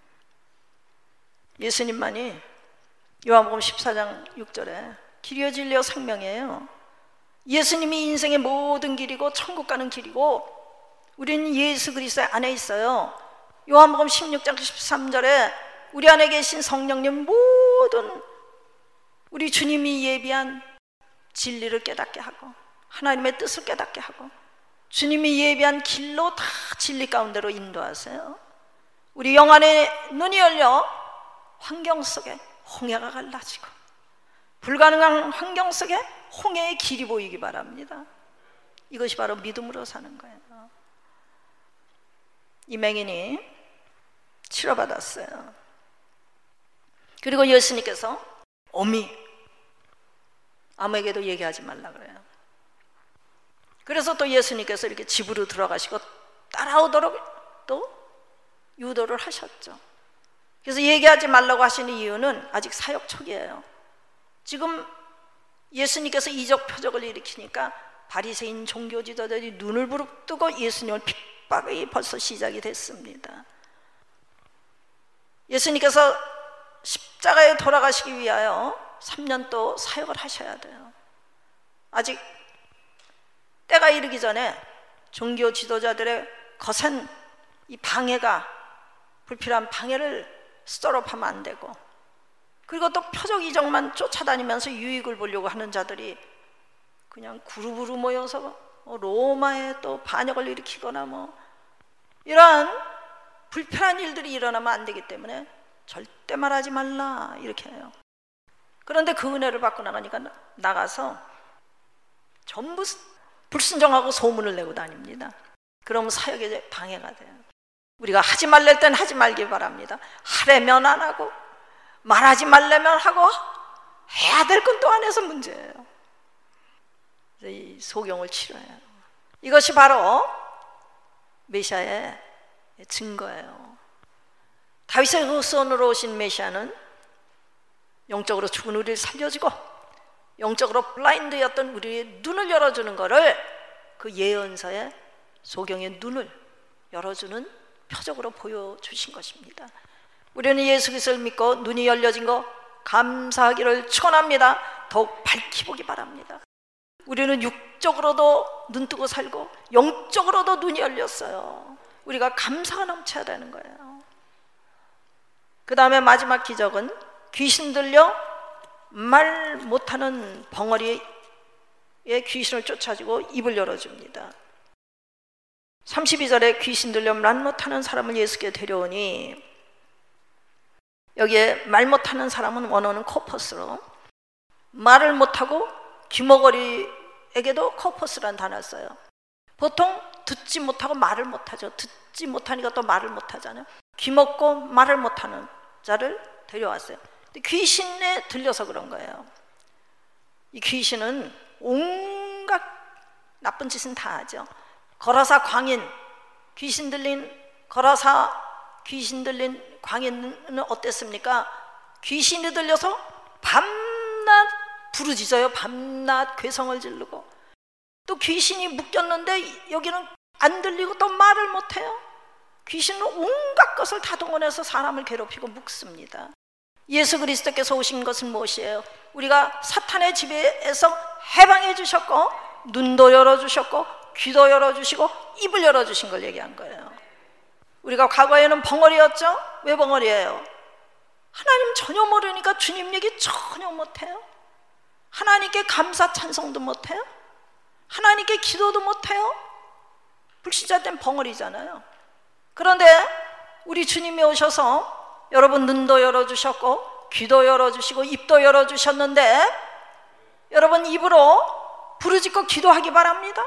예수님만이 요한복음 십사 장 육 절에 길이요 진리요 생명이에요. 예수님이 인생의 모든 길이고 천국 가는 길이고, 우리는 예수 그리스도 안에 있어요. 요한복음 십육 장 십삼 절에 우리 안에 계신 성령님 모든 우리 주님이 예비한 진리를 깨닫게 하고 하나님의 뜻을 깨닫게 하고 주님이 예비한 길로 다 진리 가운데로 인도하세요. 우리 영 안에 눈이 열려 환경 속에 홍해가 갈라지고 불가능한 환경 속에 홍해의 길이 보이기 바랍니다. 이것이 바로 믿음으로 사는 거예요. 이 맹인이 치료받았어요. 그리고 예수님께서 어미 아무에게도 얘기하지 말라 그래요. 그래서 또 예수님께서 이렇게 집으로 들어가시고 따라오도록 또 유도를 하셨죠. 그래서 얘기하지 말라고 하시는 이유는 아직 사역 초기예요. 지금 예수님께서 이적 표적을 일으키니까 바리새인 종교 지도자들이 눈을 부릅뜨고 예수님을 핍박이 벌써 시작이 됐습니다. 예수님께서 십자가에 돌아가시기 위하여 삼 년 또 사역을 하셔야 돼요. 아직 때가 이르기 전에 종교 지도자들의 거센 이 방해가 불필요한 방해를 스톱하면 안 되고, 그리고 또 표적 이적만 쫓아다니면서 유익을 보려고 하는 자들이 그냥 그룹으로 모여서 로마에 또 반역을 일으키거나 뭐 이러한 불편한 일들이 일어나면 안 되기 때문에 절대 말하지 말라 이렇게 해요. 그런데 그 은혜를 받고 나가니까 나가서 전부 불순종하고 소문을 내고 다닙니다. 그러면 사역에 방해가 돼요. 우리가 하지 말랄 땐 하지 말기 바랍니다. 하려면 안 하고 말하지 말려면 하고 해야 될 건 또 안 해서 문제예요. 이 소경을 치러요. 이것이 바로 메시아의 증거예요. 다윗의 후손으로 오신 메시아는 영적으로 죽은 우리를 살려주고 영적으로 블라인드였던 우리의 눈을 열어주는 것을 그 예언서의 소경의 눈을 열어주는 표적으로 보여주신 것입니다. 우리는 예수 그리스도를 믿고 눈이 열려진 거 감사하기를 축원합니다. 더욱 밝히 보기 바랍니다. 우리는 육적으로도 눈 뜨고 살고 영적으로도 눈이 열렸어요. 우리가 감사가 넘쳐야 되는 거예요. 그 다음에 마지막 기적은 귀신 들려 말 못하는 벙어리에 귀신을 쫓아주고 입을 열어줍니다. 삼십이 절에 귀신 들려 말 못하는 사람을 예수께 데려오니, 여기에 말 못하는 사람은 원어는 코퍼스로, 말을 못하고 귀머거리에게도 코퍼스라는 단어를 써요. 보통 듣지 못하고 말을 못하죠. 듣지 못하니까 또 말을 못하잖아요. 귀먹고 말을 못하는 자를 데려왔어요. 근데 귀신에 들려서 그런 거예요. 이 귀신은 온갖 나쁜 짓은 다 하죠. 거라사 광인, 귀신 들린 거라사 귀신 들린 광인은 어땠습니까? 귀신이 들려서 밤낮 부르짖어요. 밤낮 괴성을 지르고, 또 귀신이 묶였는데 여기는 안 들리고 또 말을 못해요. 귀신은 온갖 것을 다 동원해서 사람을 괴롭히고 묶습니다. 예수 그리스도께서 오신 것은 무엇이에요? 우리가 사탄의 지배에서 해방해 주셨고, 눈도 열어주셨고, 귀도 열어주시고, 입을 열어주신 걸 얘기한 거예요. 우리가 과거에는 벙어리였죠? 왜 벙어리예요? 하나님 전혀 모르니까 주님 얘기 전혀 못해요. 하나님께 감사 찬송도 못해요. 하나님께 기도도 못해요. 불신자 땐 벙어리잖아요. 그런데 우리 주님이 오셔서 여러분 눈도 열어주셨고 귀도 열어주시고 입도 열어주셨는데, 여러분 입으로 부르짖고 기도하기 바랍니다.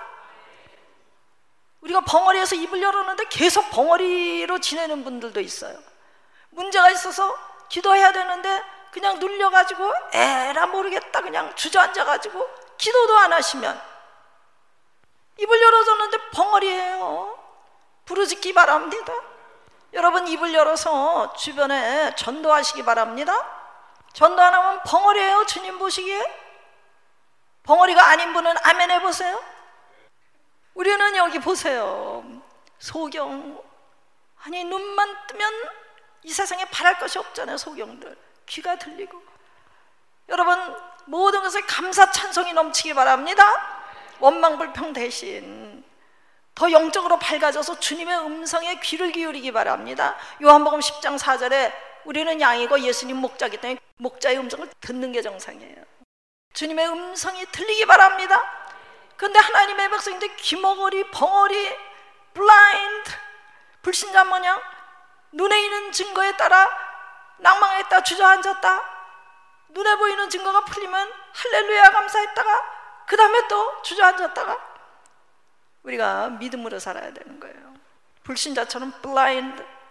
우리가 벙어리에서 입을 열었는데 계속 벙어리로 지내는 분들도 있어요. 문제가 있어서 기도해야 되는데 그냥 눌려가지고 에라 모르겠다 그냥 주저앉아가지고 기도도 안 하시면 입을 열어줬는데 벙어리예요. 부르짖기 바랍니다. 여러분 입을 열어서 주변에 전도하시기 바랍니다. 전도 안 하면 벙어리예요. 주님 보시기에. 벙어리가 아닌 분은 아멘 해보세요. 우리는 여기 보세요. 소경, 아니 눈만 뜨면 이 세상에 바랄 것이 없잖아요. 소경들 귀가 들리고. 여러분 모든 것에 감사 찬송이 넘치기 바랍니다. 원망불평 대신 더 영적으로 밝아져서 주님의 음성에 귀를 기울이기 바랍니다. 요한복음 십 장 사 절에 우리는 양이고 예수님 목자이기 때문에 목자의 음성을 듣는 게 정상이에요. 주님의 음성이 들리기 바랍니다. 그런데 하나님의 백성인데 귀머거리, 벙어리, 블라인드, 불신자 모양 눈에 있는 증거에 따라 낭망했다, 주저앉았다, 눈에 보이는 증거가 풀리면 할렐루야 감사했다가 그 다음에 또 주저앉았다가, 우리가 믿음으로 살아야 되는 거예요. 불신자처럼 블라인드,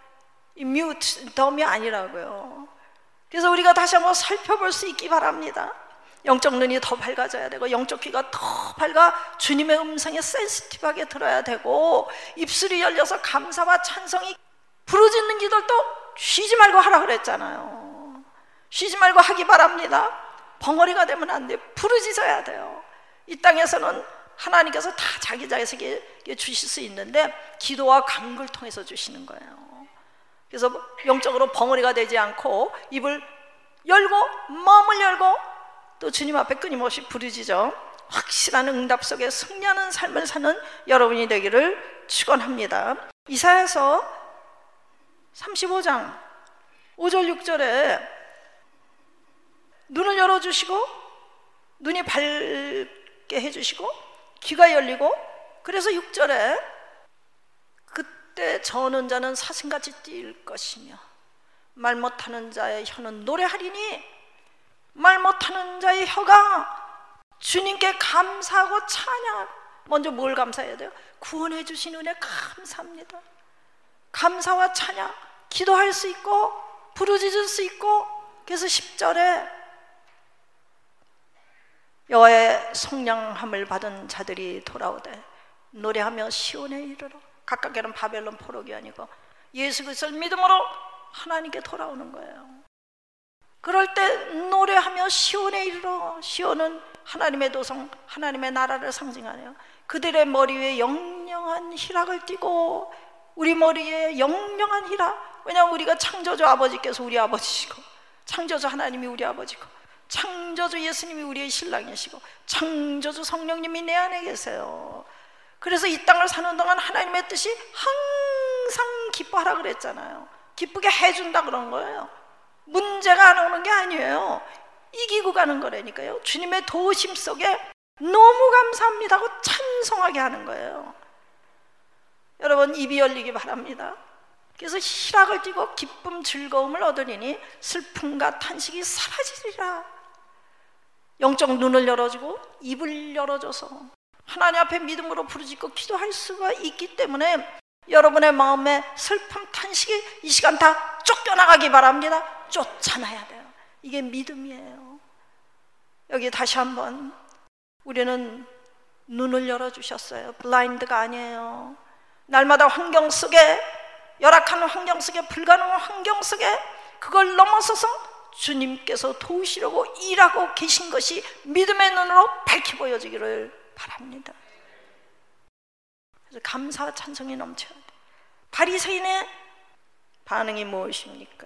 이 뮤트, 덤이 아니라고요. 그래서 우리가 다시 한번 살펴볼 수 있기 바랍니다. 영적 눈이 더 밝아져야 되고, 영적 귀가 더 밝아 주님의 음성에 센시티브하게 들어야 되고, 입술이 열려서 감사와 찬송이 부르짖는 기도도 쉬지 말고 하라 그랬잖아요. 쉬지 말고 하기 바랍니다. 벙어리가 되면 안 돼요. 부르짖어야 돼요. 이 땅에서는 하나님께서 다 자기 자에게 주실 수 있는데 기도와 간구를 통해서 주시는 거예요. 그래서 영적으로 벙어리가 되지 않고 입을 열고 마음을 열고 또 주님 앞에 끊임없이 부르짖어 확실한 응답 속에 승리하는 삶을 사는 여러분이 되기를 축원합니다. 이사야서 삼십오 장 오 절 육 절에 눈을 열어주시고 눈이 밝게 해주시고 귀가 열리고, 그래서 육 절에 그때 저는 자는 사슴같이 뛸 것이며 말 못하는 자의 혀는 노래하리니 말 못하는 자의 혀가 주님께 감사하고 찬양하고. 먼저 뭘 감사해야 돼요? 구원해 주신 은혜 감사합니다. 감사와 찬양, 기도할 수 있고 부르짖을 수 있고. 그래서 십 절에 여호와의 속량함을 받은 자들이 돌아오되 노래하며 시온에 이르러. 각각에는 바벨론 포로기 아니고 예수 그리스도를 믿음으로 하나님께 돌아오는 거예요. 그럴 때 노래하며 시온에 이르러. 시온은 하나님의 도성, 하나님의 나라를 상징하네요. 그들의 머리 위에 영영한 희락을 띠고, 우리 머리에 영영한 희락. 왜냐하면 우리가 창조주 아버지께서 우리 아버지시고, 창조주 하나님이 우리 아버지고, 창조주 예수님이 우리의 신랑이시고, 창조주 성령님이 내 안에 계세요. 그래서 이 땅을 사는 동안 하나님의 뜻이 항상 기뻐하라 그랬잖아요. 기쁘게 해준다 그런 거예요. 문제가 안 오는 게 아니에요. 이기고 가는 거라니까요. 주님의 도우심 속에 너무 감사합니다 하고 찬송하게 하는 거예요. 여러분, 입이 열리기 바랍니다. 그래서 희락을 띠고 기쁨 즐거움을 얻으리니 슬픔과 탄식이 사라지리라. 영적 눈을 열어주고 입을 열어줘서 하나님 앞에 믿음으로 부르짖고 기도할 수가 있기 때문에 여러분의 마음에 슬픔, 탄식이 이 시간 다 쫓겨나가기 바랍니다. 쫓아나야 돼요. 이게 믿음이에요. 여기 다시 한번 우리는 눈을 열어주셨어요. 블라인드가 아니에요. 날마다 환경 속에, 열악한 환경 속에, 불가능한 환경 속에 그걸 넘어서서 주님께서 도우시려고 일하고 계신 것이 믿음의 눈으로 밝히 보여지기를 바랍니다. 그래서 감사와 찬송이 넘쳐야 돼요. 바리새인의 반응이 무엇입니까?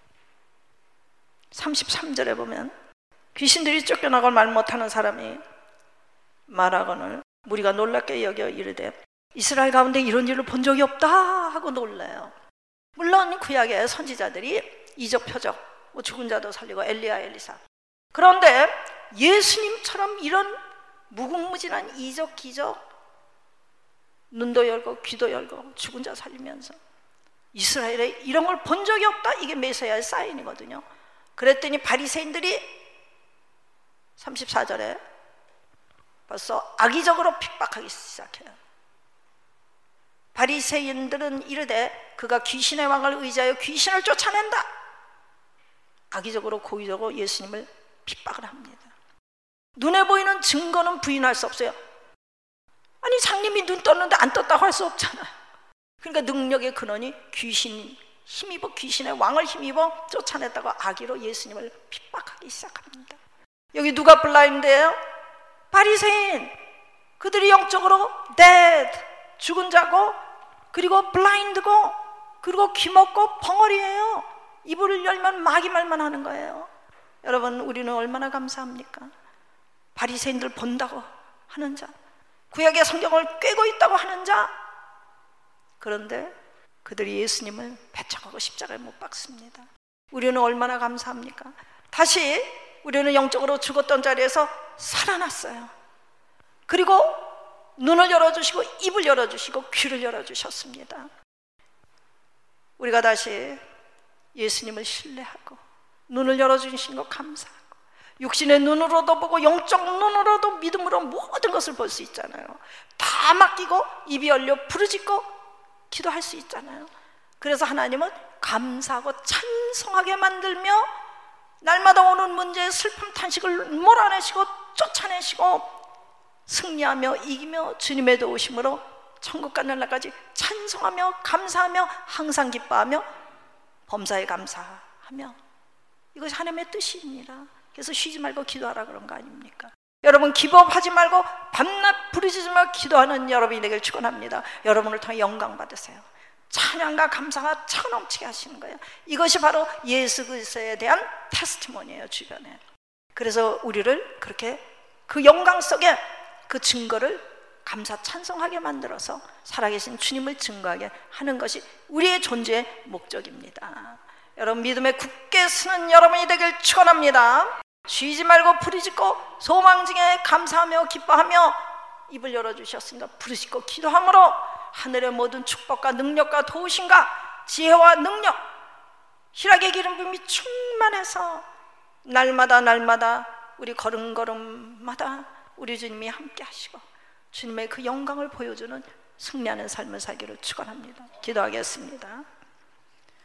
삼십삼 절에 보면 귀신들이 쫓겨나고 말 못하는 사람이 말하거늘 무리가 놀랍게 여겨 이르되 이스라엘 가운데 이런 일을 본 적이 없다 하고 놀라요. 물론 구약의 선지자들이 이적 표적, 뭐 죽은 자도 살리고 엘리야, 엘리사. 그런데 예수님처럼 이런 무궁무진한 이적 기적, 눈도 열고 귀도 열고 죽은 자 살리면서 이스라엘에 이런 걸 본 적이 없다. 이게 메시아의 사인이거든요. 그랬더니 바리새인들이 삼십사 절에 벌써 악의적으로 핍박하기 시작해요. 바리새인들은 이르되 그가 귀신의 왕을 의지하여 귀신을 쫓아낸다. 악의적으로 고의적으로 예수님을 핍박을 합니다. 눈에 보이는 증거는 부인할 수 없어요. 아니 장님이 눈 떴는데 안 떴다고 할 수 없잖아요. 그러니까 능력의 근원이 귀신 힘입어 귀신의 왕을 힘입어 쫓아냈다고 악의로 예수님을 핍박하기 시작합니다. 여기 누가 블라인드예요? 바리새인. 그들이 영적으로 dead, 죽은 자고, 그리고 블라인드고, 그리고 귀먹고 벙어리예요. 입을 열면 마귀 말만 하는 거예요. 여러분, 우리는 얼마나 감사합니까? 바리새인들 본다고 하는 자, 구약의 성경을 꿰고 있다고 하는 자, 그런데 그들이 예수님을 배척하고 십자가에 못 박습니다. 우리는 얼마나 감사합니까? 다시 우리는 영적으로 죽었던 자리에서 살아났어요. 그리고 눈을 열어주시고 입을 열어주시고 귀를 열어주셨습니다. 우리가 다시 예수님을 신뢰하고 눈을 열어주신 것 감사하고 육신의 눈으로도 보고 영적 눈으로도 믿음으로 모든 것을 볼 수 있잖아요. 다 맡기고 입이 열려 부르짖고 기도할 수 있잖아요. 그래서 하나님은 감사하고 찬송하게 만들며 날마다 오는 문제의 슬픔 탄식을 몰아내시고 쫓아내시고 승리하며 이기며 주님의 도우심으로 천국 가는 날까지 찬송하며 감사하며 항상 기뻐하며 범사에 감사하며, 이것이 하나님의 뜻입니다. 그래서 쉬지 말고 기도하라 그런 거 아닙니까? 여러분 기법하지 말고 밤낮 부르짖으며 기도하는 여러분이 되길 축원합니다. 여러분을 통해 영광 받으세요. 찬양과 감사가 차넘치게 하시는 거예요. 이것이 바로 예수 그리스도에 대한 테스티모니예요, 주변에. 그래서 우리를 그렇게 그 영광 속에 그 증거를 감사 찬송하게 만들어서 살아계신 주님을 증거하게 하는 것이 우리의 존재의 목적입니다. 여러분 믿음에 굳게 서는 여러분이 되길 축원합니다. 쉬지 말고 부르짖고 소망중에 감사하며 기뻐하며 입을 열어주셨으니까 부르짖고 기도함으로 하늘의 모든 축복과 능력과 도우심과 지혜와 능력, 희락의 기름 부음이 충만해서 날마다 날마다 우리 걸음걸음마다 우리 주님이 함께 하시고 주님의 그 영광을 보여주는 승리하는 삶을 살기를 축원합니다. 기도하겠습니다.